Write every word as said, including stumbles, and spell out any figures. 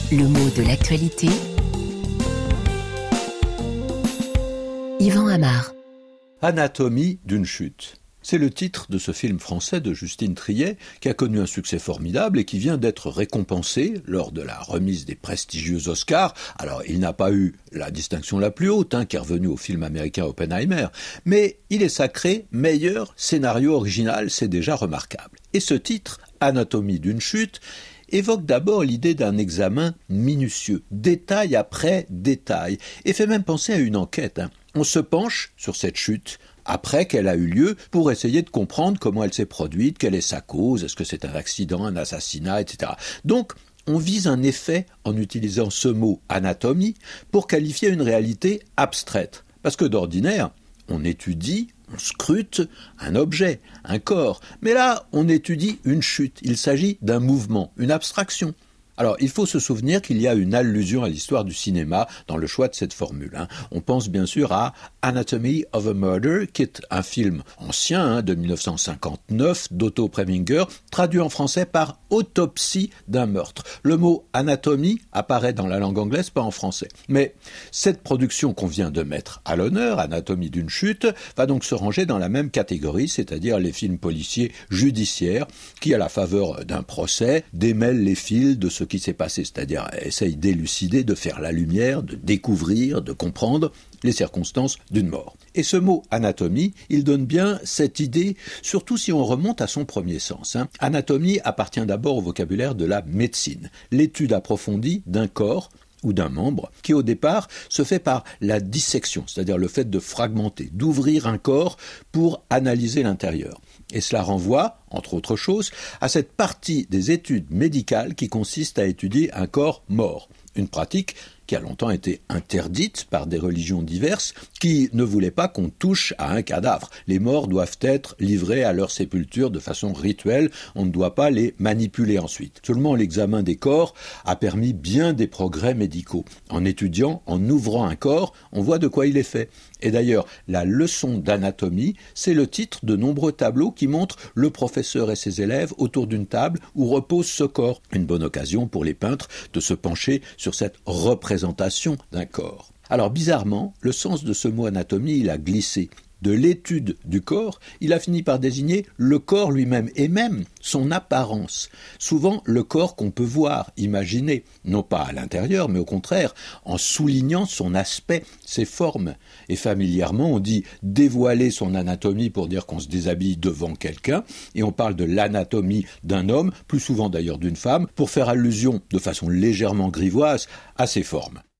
Le mot de l'actualité. Yvan Amar. Anatomie d'une chute. C'est le titre de ce film français de Justine Triet qui a connu un succès formidable et qui vient d'être récompensé lors de la remise des prestigieux Oscars. Alors, il n'a pas eu la distinction la plus haute, hein, qui est revenue au film américain Oppenheimer, mais il est sacré meilleur scénario original, c'est déjà remarquable. Et ce titre, Anatomie d'une chute, évoque d'abord l'idée d'un examen minutieux, détail après détail, et fait même penser à une enquête. Hein. On se penche sur cette chute après qu'elle a eu lieu pour essayer de comprendre comment elle s'est produite, quelle est sa cause, est-ce que c'est un accident, un assassinat, et cetera. Donc, on vise un effet en utilisant ce mot anatomie pour qualifier une réalité abstraite. Parce que d'ordinaire, on étudie, on scrute un objet, un corps. Mais là, on étudie une chute. Il s'agit d'un mouvement, une abstraction. Alors, il faut se souvenir qu'il y a une allusion à l'histoire du cinéma dans le choix de cette formule. Hein. On pense bien sûr à Anatomy of a Murder, qui est un film ancien, hein, de dix-neuf cent cinquante-neuf, d'Otto Preminger, traduit en français par Autopsie d'un meurtre. Le mot anatomie apparaît dans la langue anglaise, pas en français. Mais cette production qu'on vient de mettre à l'honneur, Anatomie d'une chute, va donc se ranger dans la même catégorie, c'est-à-dire les films policiers judiciaires, qui, à la faveur d'un procès, démêlent les fils de ce qui s'est passé, c'est-à-dire essaye d'élucider, de faire la lumière, de découvrir, de comprendre les circonstances d'une mort. Et ce mot anatomie, il donne bien cette idée, surtout si on remonte à son premier sens. Hein. Anatomie appartient d'abord au vocabulaire de la médecine, l'étude approfondie d'un corps ou d'un membre, qui au départ se fait par la dissection, c'est-à-dire le fait de fragmenter, d'ouvrir un corps pour analyser l'intérieur. Et cela renvoie, entre autres choses, à cette partie des études médicales qui consiste à étudier un corps mort. Une pratique qui a longtemps été interdite par des religions diverses qui ne voulaient pas qu'on touche à un cadavre. Les morts doivent être livrés à leur sépulture de façon rituelle, on ne doit pas les manipuler ensuite. Seulement l'examen des corps a permis bien des progrès médicaux. En étudiant, en ouvrant un corps, on voit de quoi il est fait. Et d'ailleurs, la leçon d'anatomie, c'est le titre de nombreux tableaux qui montrent le professeur et ses élèves autour d'une table où repose ce corps. Une bonne occasion pour les peintres de se pencher sur cette représentation d'un corps. Alors bizarrement, le sens de ce mot anatomie, il a glissé. De l'étude du corps, il a fini par désigner le corps lui-même et même son apparence. Souvent le corps qu'on peut voir, imaginer, non pas à l'intérieur, mais au contraire, en soulignant son aspect, ses formes. Et familièrement, on dit dévoiler son anatomie pour dire qu'on se déshabille devant quelqu'un, et on parle de l'anatomie d'un homme, plus souvent d'ailleurs d'une femme, pour faire allusion, de façon légèrement grivoise, à ses formes.